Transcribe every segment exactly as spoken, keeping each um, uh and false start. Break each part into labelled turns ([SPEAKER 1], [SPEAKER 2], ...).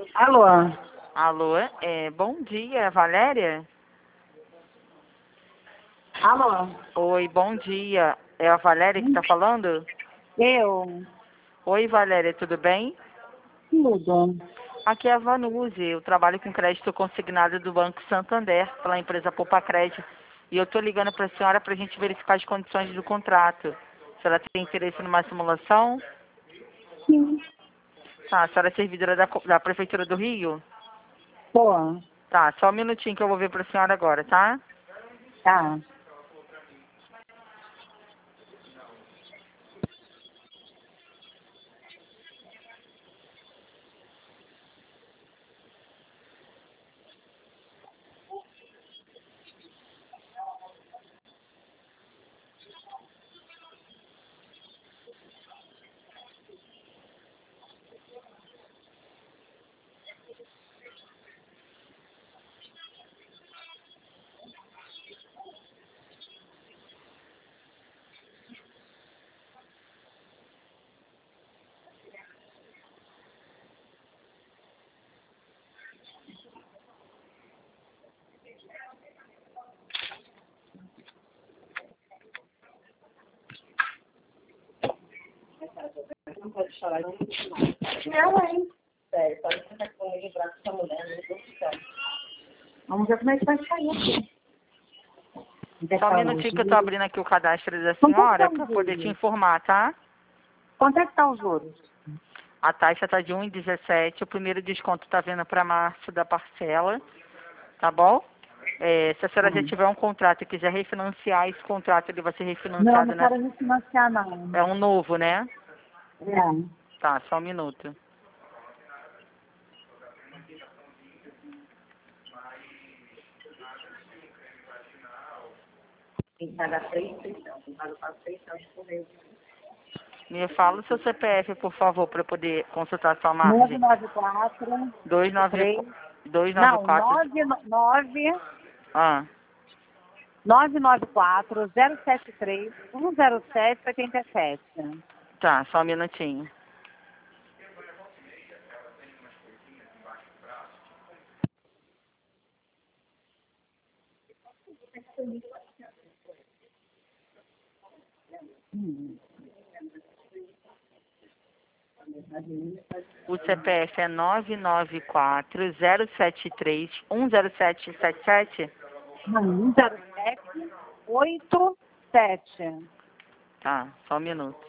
[SPEAKER 1] Alô?
[SPEAKER 2] Alô, é, bom dia, Valéria?
[SPEAKER 1] Alô?
[SPEAKER 2] Oi, bom dia. É a Valéria que está falando?
[SPEAKER 1] Eu?
[SPEAKER 2] Oi, Valéria, tudo bem?
[SPEAKER 1] Tudo.
[SPEAKER 2] Aqui é a Vanuzi, eu trabalho com crédito consignado do Banco Santander, pela empresa Poupa Crédito. E eu estou ligando para a senhora para a gente verificar as condições do contrato. A senhora tem interesse numa simulação?
[SPEAKER 1] Sim.
[SPEAKER 2] Tá, a senhora é servidora da, co- da Prefeitura do Rio?
[SPEAKER 1] Tô.
[SPEAKER 2] Tá, só um minutinho que eu vou ver para a senhora agora, tá?
[SPEAKER 1] Tá. Não pode chorar. Não, hein? Sério, pode ficar comigo e braço com essa mulher, né? Vamos ver como é que vai sair aqui.
[SPEAKER 2] Só um minutinho que eu estou abrindo aqui o cadastro da
[SPEAKER 1] Quanto é que
[SPEAKER 2] senhora
[SPEAKER 1] tá os
[SPEAKER 2] para poder te
[SPEAKER 1] juros?
[SPEAKER 2] informar, tá?
[SPEAKER 1] Quanto é que tá os juros?
[SPEAKER 2] A taxa está de um vírgula dezessete, o primeiro desconto está vindo para março da parcela, tá bom? É, se a senhora já
[SPEAKER 1] Hum.
[SPEAKER 2] tiver um contrato e quiser refinanciar, esse contrato ele vai ser
[SPEAKER 1] Não,
[SPEAKER 2] refinanciado,
[SPEAKER 1] não
[SPEAKER 2] né?
[SPEAKER 1] quero me financiar, não.
[SPEAKER 2] É um novo, né?
[SPEAKER 1] É.
[SPEAKER 2] Tá, só um minuto.
[SPEAKER 1] Tem que pagar três, seis, tem que pagar seis, seis por mês.
[SPEAKER 2] Me fala o seu C P F, por favor, para eu poder consultar a sua
[SPEAKER 1] nove
[SPEAKER 2] margem.
[SPEAKER 1] nove quatro,
[SPEAKER 2] dois nove
[SPEAKER 1] três,
[SPEAKER 2] dois nove
[SPEAKER 1] não,
[SPEAKER 2] quatro.
[SPEAKER 1] nove nove
[SPEAKER 2] Ah,
[SPEAKER 1] nove nove quatro zero sete três um zero sete oitenta e sete.
[SPEAKER 2] tá, só um minutinho.
[SPEAKER 1] Hum.
[SPEAKER 2] O C P F é nove nove quatro zero sete três um zero sete sete sete?
[SPEAKER 1] Não, um zero sete oito sete.
[SPEAKER 2] Tá, só um minuto.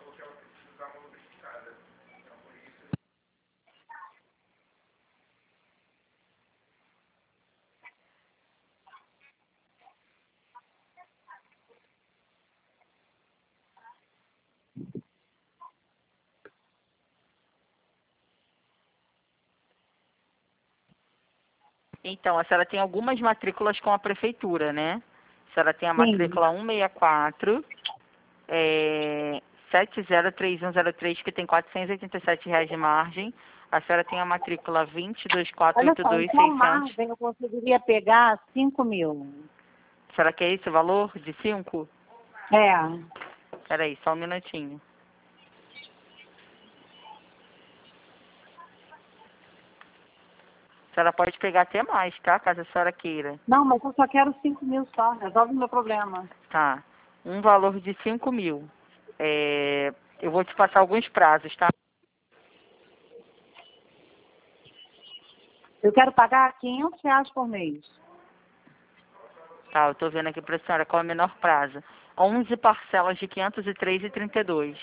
[SPEAKER 2] Então, a senhora tem algumas matrículas com a prefeitura, né? A senhora tem a
[SPEAKER 1] Sim.
[SPEAKER 2] matrícula cento e sessenta e quatro, é, sete zero três um zero três, que tem quatrocentos e oitenta e sete reais de margem. A senhora tem a matrícula vinte dois quatro
[SPEAKER 1] Olha
[SPEAKER 2] oito
[SPEAKER 1] só,
[SPEAKER 2] dois
[SPEAKER 1] então
[SPEAKER 2] seiscentos.
[SPEAKER 1] margem eu conseguiria pegar cinco mil.
[SPEAKER 2] A senhora quer esse valor de cinco?
[SPEAKER 1] É.
[SPEAKER 2] Peraí, só um minutinho. A senhora pode pegar até mais, tá? Caso a senhora queira.
[SPEAKER 1] Não, mas eu só quero cinco mil só. Resolve o meu problema.
[SPEAKER 2] Tá. Um valor de cinco mil. É, eu vou te passar alguns prazos, tá?
[SPEAKER 1] Eu quero pagar quinhentos reais por mês.
[SPEAKER 2] Tá, eu tô vendo aqui pra senhora qual é o menor prazo. onze parcelas de quinhentos e três e trinta e dois.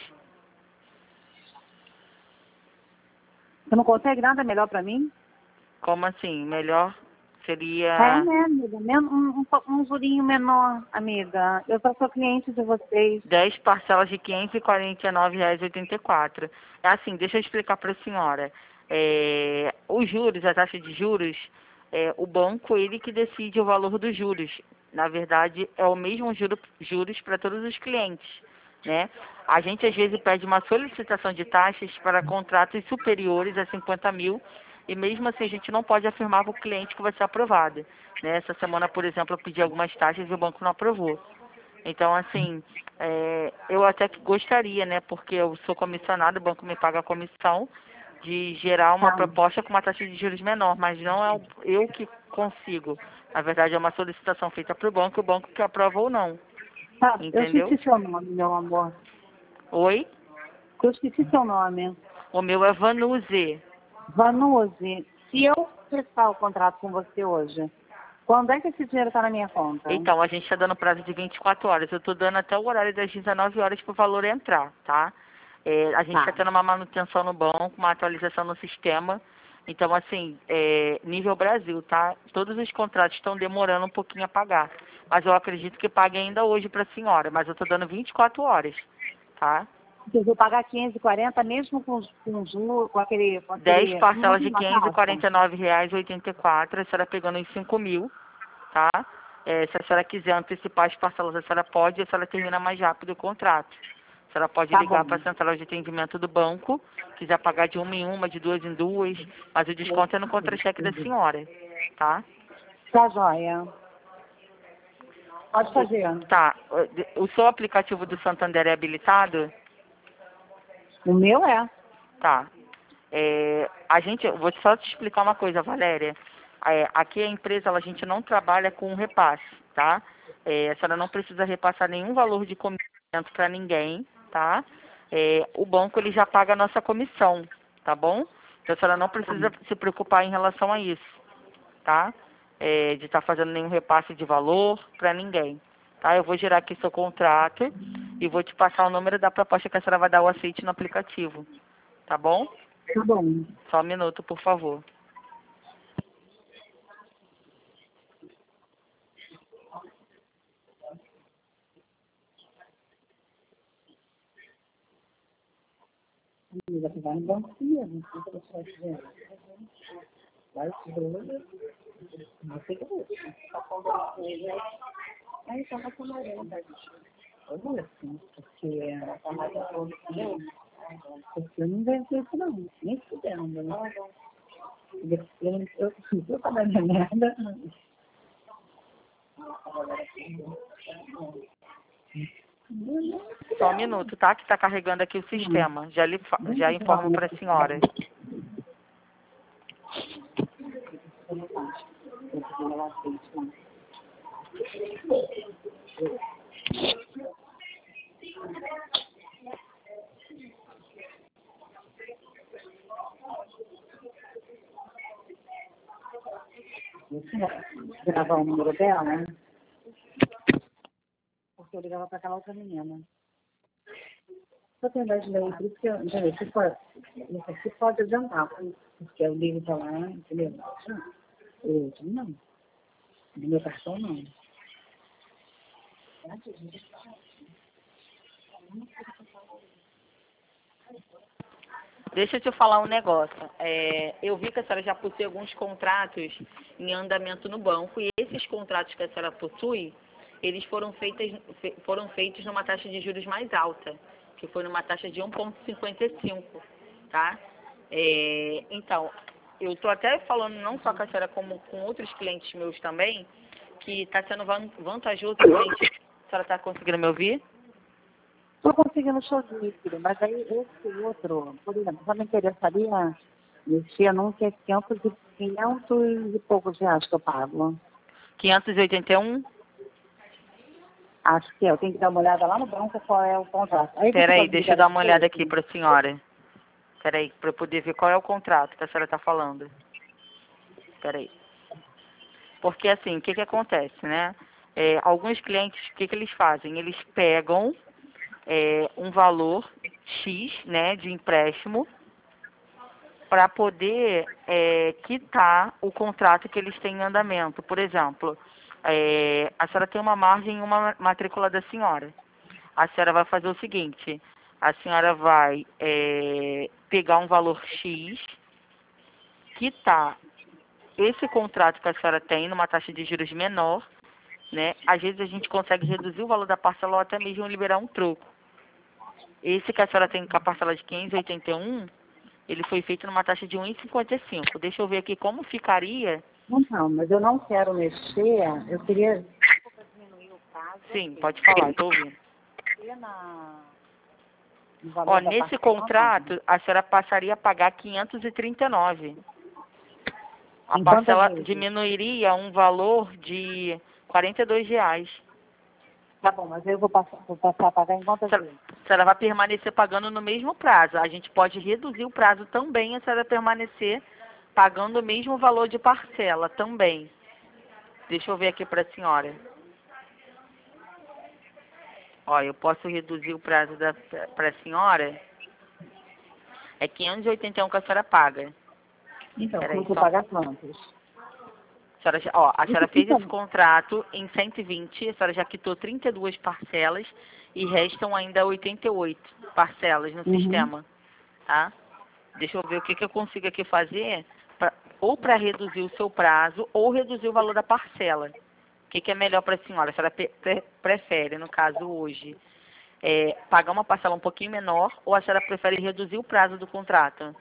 [SPEAKER 1] Você não consegue nada melhor pra mim?
[SPEAKER 2] Como assim? Melhor
[SPEAKER 1] É,
[SPEAKER 2] seria
[SPEAKER 1] né, amiga? Men- Um, um, po- um jurinho menor, amiga. Eu só sou cliente de vocês.
[SPEAKER 2] dez parcelas de quinhentos e quarenta e nove reais e oitenta e quatro. É assim, deixa eu explicar para a senhora. É, os juros, a taxa de juros, é, o banco ele que decide o valor dos juros. Na verdade, é o mesmo juro, juros para todos os clientes, né? A gente às vezes pede uma solicitação de taxas para contratos superiores a cinquenta mil e mesmo assim a gente não pode afirmar para o cliente que vai ser aprovado, né? Essa semana, por exemplo, eu pedi algumas taxas e o banco não aprovou. Então, assim, é, eu até que gostaria, né? Porque eu sou comissionado, o banco me paga a comissão, de gerar uma
[SPEAKER 1] Tá.
[SPEAKER 2] proposta com uma taxa de juros menor, mas não é o- eu que consigo. Na verdade, é uma solicitação feita para o banco, o banco que aprova ou não.
[SPEAKER 1] Tá, eu
[SPEAKER 2] Entendeu?
[SPEAKER 1] esqueci seu nome, meu amor.
[SPEAKER 2] Oi?
[SPEAKER 1] Eu esqueci seu nome.
[SPEAKER 2] O meu é Vanuze.
[SPEAKER 1] Vanuse, se eu prestar o contrato com você hoje, quando é que esse dinheiro está na minha conta?
[SPEAKER 2] Então, a gente está dando prazo de vinte e quatro horas. Eu estou dando até o horário das dezenove horas para o valor entrar, tá? É, a gente está
[SPEAKER 1] Tá.
[SPEAKER 2] tendo uma manutenção no banco, uma atualização no sistema. Então, assim, é, nível Brasil, tá? Todos os contratos estão demorando um pouquinho a pagar. Mas eu acredito que pague ainda hoje para a senhora. Mas eu estou dando vinte e quatro horas, tá?
[SPEAKER 1] Eu vou pagar quinhentos e quarenta mesmo com, com juros, com aquele... Com
[SPEAKER 2] dez
[SPEAKER 1] aquele
[SPEAKER 2] parcelas de
[SPEAKER 1] uma
[SPEAKER 2] quinhentos e
[SPEAKER 1] taxa?
[SPEAKER 2] quarenta e nove reais e oitenta e quatro centavos. A senhora pegando em cinco mil, tá? É, se a senhora quiser antecipar as parcelas, a senhora pode, a senhora termina mais rápido o contrato. A senhora pode
[SPEAKER 1] Tá
[SPEAKER 2] ligar
[SPEAKER 1] bom.
[SPEAKER 2] para a central de atendimento do banco, quiser pagar de uma em uma, de duas em duas, mas o desconto é no contra-cheque da senhora, tá?
[SPEAKER 1] Tá joia. Pode fazer.
[SPEAKER 2] Tá. O seu aplicativo do Santander é habilitado?
[SPEAKER 1] O meu é.
[SPEAKER 2] Tá. É, a gente, eu vou só te explicar uma coisa, Valéria. É, aqui a empresa, ela, a gente não trabalha com repasse, tá? É, a senhora não precisa repassar nenhum valor de comissão para ninguém, tá? É, o banco, ele já paga a nossa comissão, tá bom? Então a senhora não precisa se preocupar em relação a isso, tá? É, de estar fazendo nenhum repasse de valor para ninguém, tá? Eu vou gerar aqui seu contrato e vou te passar o número da proposta que a senhora vai dar o aceite no aplicativo, tá bom?
[SPEAKER 1] Tá bom.
[SPEAKER 2] Só um minuto, por favor.
[SPEAKER 1] Amiga, tu vai no banco comigo. O que você vai fazer? Vai te doer. Não sei o que é isso. Tá falando com ele, né? Aí tá na camarão, tá? Eu vou assim, porque tá mais a flor que eu. Porque eu não inventei isso não. Nem fudendo, né? Eu, eu, eu, eu tava na merda.
[SPEAKER 2] Só um minuto, tá? Que tá carregando aqui o sistema. Já, lhe, fa- já informo para a senhora.
[SPEAKER 1] Gravar o número dela, né? Porque eu ligava para aquela outra menina. Só tem dez de lei, por isso que eu, entendeu? Você pode, isso aqui pode adiantar, porque eu ligo para lá, entendeu? O outro não. No meu cartão não.
[SPEAKER 2] Deixa eu te falar um negócio. É, eu vi que a senhora já possui alguns contratos em andamento no banco e esses contratos que a senhora possui, eles foram, feitas, fe- foram feitos numa taxa de juros mais alta, que foi numa taxa de um vírgula cinquenta e cinco, tá? É, então, eu estou até falando não só com a senhora, como com outros clientes meus também, que está sendo van- vantajoso, gente. A senhora está conseguindo me ouvir?
[SPEAKER 1] Estou conseguindo te ouvir, filho, mas aí esse outro, por exemplo, só me interessaria mexer num que é quinhentos e, quinhentos e poucos reais que eu pago.
[SPEAKER 2] quinhentos e oitenta e um?
[SPEAKER 1] Acho que é, eu tenho que dar uma olhada lá no banco qual é o contrato. Aí você
[SPEAKER 2] Peraí,
[SPEAKER 1] pode
[SPEAKER 2] deixa eu
[SPEAKER 1] ligar
[SPEAKER 2] dar uma olhada
[SPEAKER 1] depois?
[SPEAKER 2] aqui para a senhora. Peraí, para eu poder ver qual é o contrato que a senhora está falando. Peraí. Porque assim, o que que acontece, né? É, alguns clientes, o que que eles fazem? Eles pegam é, um valor X, né, de empréstimo para poder é, quitar o contrato que eles têm em andamento. Por exemplo, é, a senhora tem uma margem em uma matrícula da senhora. A senhora vai fazer o seguinte, a senhora vai é, pegar um valor X, quitar esse contrato que a senhora tem numa taxa de juros menor, né? Às vezes a gente consegue reduzir o valor da parcela ou até mesmo liberar um troco. Esse que a senhora tem com a parcela de quinhentos e oitenta e um, ele foi feito numa taxa de um vírgula cinquenta e cinco. Deixa eu ver aqui como ficaria.
[SPEAKER 1] Não, não, mas eu não quero mexer, eu queria diminuir o prazo.
[SPEAKER 2] Sim, pode falar, estou ouvindo.
[SPEAKER 1] Mexer na, o valor
[SPEAKER 2] Ó,
[SPEAKER 1] da
[SPEAKER 2] nesse
[SPEAKER 1] parcela,
[SPEAKER 2] contrato, a senhora passaria a pagar quinhentos e trinta e nove. A
[SPEAKER 1] Em quantas
[SPEAKER 2] parcela
[SPEAKER 1] vezes?
[SPEAKER 2] diminuiria um valor de quarenta e dois reais.
[SPEAKER 1] Tá bom, mas eu vou passar, vou passar a pagar em
[SPEAKER 2] A
[SPEAKER 1] quantas
[SPEAKER 2] senhora,
[SPEAKER 1] vezes?
[SPEAKER 2] a senhora vai permanecer pagando no mesmo prazo. A gente pode reduzir o prazo também, a senhora permanecer pagando o mesmo valor de parcela também. Deixa eu ver aqui para a senhora. Ó, eu posso reduzir o prazo para a senhora. É quinhentos e oitenta e um que a senhora paga.
[SPEAKER 1] Então,
[SPEAKER 2] Peraí,
[SPEAKER 1] eu vou
[SPEAKER 2] só.
[SPEAKER 1] pagar quantos?
[SPEAKER 2] A senhora, já- ó, a senhora fez esse
[SPEAKER 1] Então,
[SPEAKER 2] contrato em cento e vinte, a senhora já quitou trinta e duas parcelas e restam ainda oitenta e oito parcelas no
[SPEAKER 1] uhum.
[SPEAKER 2] sistema, tá? Deixa eu ver o que, que eu consigo aqui fazer, pra, ou para reduzir o seu prazo ou reduzir o valor da parcela. O que, que é melhor para a senhora? A senhora pre pre prefere, no caso hoje, é, pagar uma parcela um pouquinho menor ou a senhora prefere reduzir o prazo do contrato?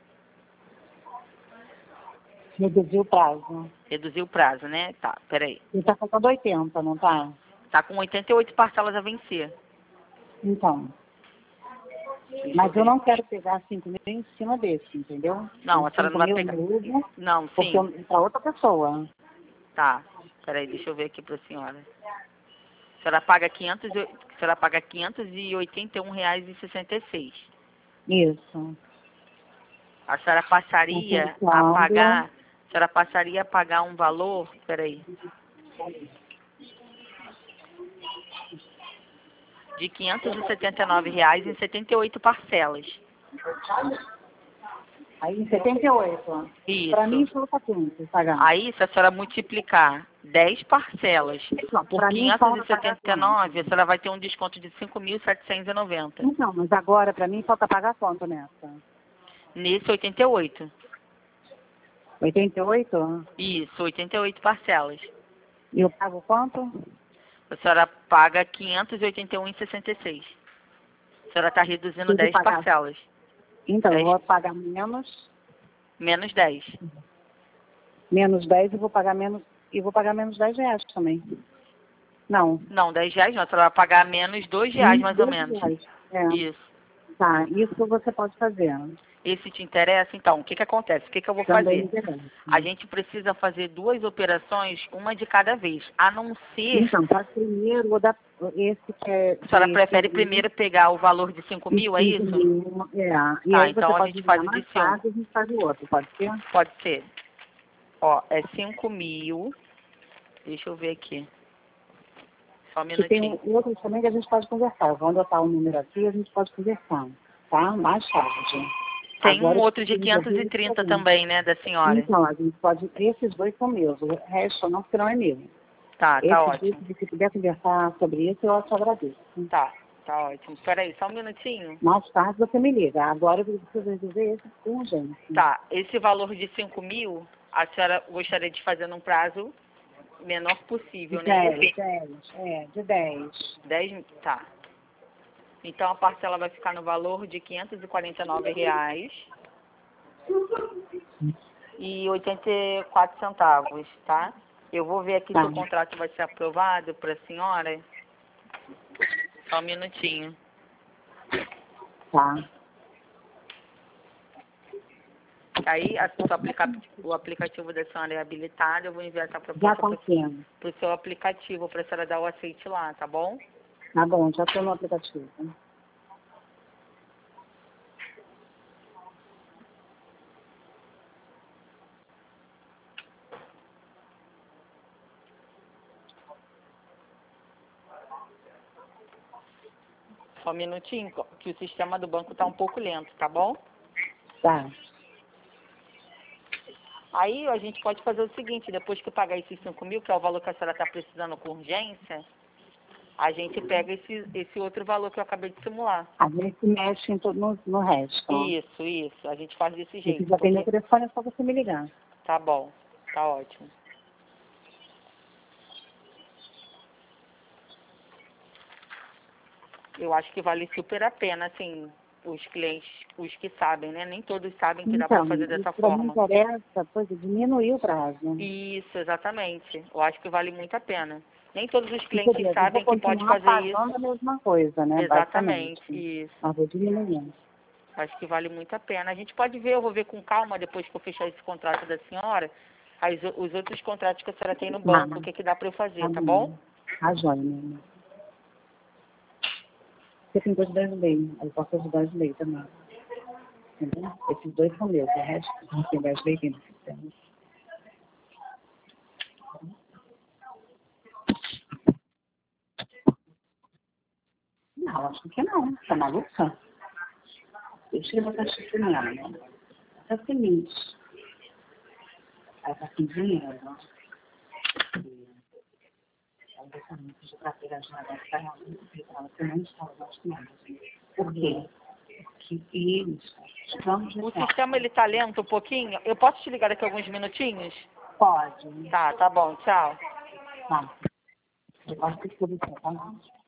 [SPEAKER 1] Reduzir o prazo.
[SPEAKER 2] Reduzir o prazo, né? Tá, peraí.
[SPEAKER 1] E tá faltando oitenta, não tá?
[SPEAKER 2] Tá com oitenta e oito parcelas a vencer.
[SPEAKER 1] Então.
[SPEAKER 2] Deixa
[SPEAKER 1] Mas eu
[SPEAKER 2] ver.
[SPEAKER 1] não quero pegar cinco mil em cima desse, entendeu?
[SPEAKER 2] Não,
[SPEAKER 1] Os
[SPEAKER 2] a senhora não
[SPEAKER 1] cinco
[SPEAKER 2] vai
[SPEAKER 1] mil
[SPEAKER 2] pegar.
[SPEAKER 1] mesmo,
[SPEAKER 2] Não,
[SPEAKER 1] porque
[SPEAKER 2] sim.
[SPEAKER 1] eu, pra outra pessoa.
[SPEAKER 2] Tá. Peraí, deixa eu ver aqui pra senhora. A senhora paga quinhentos, e- a senhora paga quinhentos e oitenta e um reais e sessenta e seis.
[SPEAKER 1] Isso.
[SPEAKER 2] A senhora
[SPEAKER 1] Tá
[SPEAKER 2] passaria a
[SPEAKER 1] pensando.
[SPEAKER 2] pagar, a senhora passaria a pagar um valor, peraí, de quinhentos e setenta e nove reais em setenta e oito parcelas.
[SPEAKER 1] Aí em setenta e oito. Pra mim,
[SPEAKER 2] Isso.
[SPEAKER 1] falta quanto pagar?
[SPEAKER 2] Aí, se a senhora multiplicar dez parcelas
[SPEAKER 1] Não,
[SPEAKER 2] por
[SPEAKER 1] pra mim,
[SPEAKER 2] quinhentos e
[SPEAKER 1] falta pagar
[SPEAKER 2] setenta e
[SPEAKER 1] quanto?
[SPEAKER 2] nove, a senhora vai ter um desconto de cinco mil setecentos e noventa.
[SPEAKER 1] Então, mas agora, pra mim, falta pagar quanto nessa?
[SPEAKER 2] Nesse oitenta e oito.
[SPEAKER 1] oitenta e oito?
[SPEAKER 2] Isso, oitenta e oito parcelas.
[SPEAKER 1] E eu pago quanto?
[SPEAKER 2] A senhora paga quinhentos e oitenta e um reais e sessenta e seis. A senhora está reduzindo
[SPEAKER 1] Eu vou
[SPEAKER 2] dez
[SPEAKER 1] pagar.
[SPEAKER 2] parcelas.
[SPEAKER 1] Então, eu
[SPEAKER 2] dez
[SPEAKER 1] vou pagar menos,
[SPEAKER 2] menos dez.
[SPEAKER 1] menos dez e vou pagar menos, e vou pagar menos dez reais também. Não.
[SPEAKER 2] Não, dez reais não. A senhora vai pagar menos dois reais,
[SPEAKER 1] Menos
[SPEAKER 2] mais ou
[SPEAKER 1] dois
[SPEAKER 2] menos.
[SPEAKER 1] reais. É.
[SPEAKER 2] Isso.
[SPEAKER 1] Tá, isso você pode fazer.
[SPEAKER 2] Esse te interessa? Então, o que que acontece? O que que eu vou
[SPEAKER 1] Também me
[SPEAKER 2] fazer?
[SPEAKER 1] interessa.
[SPEAKER 2] A gente precisa fazer duas operações, uma de cada vez. A não ser...
[SPEAKER 1] Então, faz primeiro o da, esse que é
[SPEAKER 2] A senhora
[SPEAKER 1] de
[SPEAKER 2] prefere
[SPEAKER 1] cinco mil
[SPEAKER 2] primeiro pegar o valor de cinco
[SPEAKER 1] e
[SPEAKER 2] mil, é
[SPEAKER 1] cinco
[SPEAKER 2] isso?
[SPEAKER 1] mil. É. E
[SPEAKER 2] Tá,
[SPEAKER 1] aí
[SPEAKER 2] então
[SPEAKER 1] você
[SPEAKER 2] a
[SPEAKER 1] pode
[SPEAKER 2] gente faz
[SPEAKER 1] ligar
[SPEAKER 2] o de
[SPEAKER 1] mais
[SPEAKER 2] cinco.
[SPEAKER 1] tarde e a gente faz o outro, pode ser?
[SPEAKER 2] Pode ser. Ó, é cinco mil. Deixa eu ver aqui. Só um
[SPEAKER 1] Que tem
[SPEAKER 2] minutinho.
[SPEAKER 1] um- outros também que a gente pode conversar. Eu vou anotar o número aqui e a gente pode conversar, tá? Mais tarde.
[SPEAKER 2] Tem um
[SPEAKER 1] Agora eu
[SPEAKER 2] outro de
[SPEAKER 1] preciso
[SPEAKER 2] quinhentos
[SPEAKER 1] resolver
[SPEAKER 2] e
[SPEAKER 1] esse
[SPEAKER 2] trinta
[SPEAKER 1] problema.
[SPEAKER 2] também, né, da senhora?
[SPEAKER 1] Então, a gente pode. Esses dois são meus, o resto não, porque não é meu.
[SPEAKER 2] Tá, tá
[SPEAKER 1] Esses dois,
[SPEAKER 2] ótimo.
[SPEAKER 1] se você puder conversar sobre isso, eu te agradeço.
[SPEAKER 2] Tá, tá ótimo. Peraí, só um minutinho.
[SPEAKER 1] Mais tarde você me liga. Agora eu preciso resolver esse com urgência.
[SPEAKER 2] Tá, esse valor de cinco mil, a senhora gostaria de fazer num prazo menor possível,
[SPEAKER 1] De
[SPEAKER 2] né?
[SPEAKER 1] dez, dez, é, de dez.
[SPEAKER 2] dez, tá. Então a parcela vai ficar no valor de quinhentos e quarenta e nove reais e oitenta e quatro centavos, tá? Eu vou ver aqui
[SPEAKER 1] Tá,
[SPEAKER 2] se o contrato vai ser aprovado para a senhora. Só um minutinho.
[SPEAKER 1] tá.
[SPEAKER 2] Aí a sua aplica o aplicativo da senhora é habilitado, eu vou enviar essa
[SPEAKER 1] Já
[SPEAKER 2] proposta
[SPEAKER 1] tá sendo.
[SPEAKER 2] para o seu aplicativo, para a senhora dar o aceite lá, tá bom?
[SPEAKER 1] Tá bom, já tô no aplicativo.
[SPEAKER 2] Só um minutinho, que o sistema do banco está um pouco lento, tá bom?
[SPEAKER 1] Tá.
[SPEAKER 2] Aí a gente pode fazer o seguinte, depois que pagar esses cinco mil, que é o valor que a senhora está precisando com urgência, a gente pega esse, esse outro valor que eu acabei de simular.
[SPEAKER 1] A gente mexe em todo, no, no resto.
[SPEAKER 2] Isso, isso. A gente faz desse
[SPEAKER 1] Se
[SPEAKER 2] jeito.
[SPEAKER 1] quiser ter meu
[SPEAKER 2] Porque...
[SPEAKER 1] telefone, é só você me ligar.
[SPEAKER 2] Tá bom, tá ótimo. Eu acho que vale super a pena, assim, os clientes, os que sabem, né? Nem todos sabem que dá para
[SPEAKER 1] Então,
[SPEAKER 2] fazer dessa
[SPEAKER 1] isso pra mim
[SPEAKER 2] forma.
[SPEAKER 1] interessa, pois, diminuir o prazo.
[SPEAKER 2] Isso, exatamente. Eu acho que vale muito a pena. Nem todos os
[SPEAKER 1] E,
[SPEAKER 2] clientes
[SPEAKER 1] quer dizer,
[SPEAKER 2] sabem
[SPEAKER 1] eu vou
[SPEAKER 2] que pode
[SPEAKER 1] continuar
[SPEAKER 2] fazer isso.
[SPEAKER 1] pagando a mesma coisa, né?
[SPEAKER 2] Exatamente,
[SPEAKER 1] Basicamente.
[SPEAKER 2] isso.
[SPEAKER 1] Mas vou diminuindo.
[SPEAKER 2] Acho que vale muito a pena. A gente pode ver, eu vou ver com calma depois que eu fechar esse contrato da senhora, as, os outros contratos que a senhora tem no banco, o que, que dá para eu fazer, tá bom?
[SPEAKER 1] Tá joia, meu amor. Você tem que ajudar as leis. Eu posso ajudar as leis também. Entendeu? Esses dois são meus. O resto, tem das leis tem no sistema. Não, acho que não. Tá maluca? Deixa eu botar chifre nela, né? É o seguinte. Ela tá com dinheiro. Ela deixa muito de carteira de negócio pra ela. Ela que não está gostando. Por quê? Porque eles estão de
[SPEAKER 2] O
[SPEAKER 1] certo.
[SPEAKER 2] sistema, ele tá lento um pouquinho. Eu posso te ligar daqui a alguns minutinhos?
[SPEAKER 1] Pode.
[SPEAKER 2] Tá, tá bom, tchau.
[SPEAKER 1] Tá. Eu posso ter tudo, tá bom?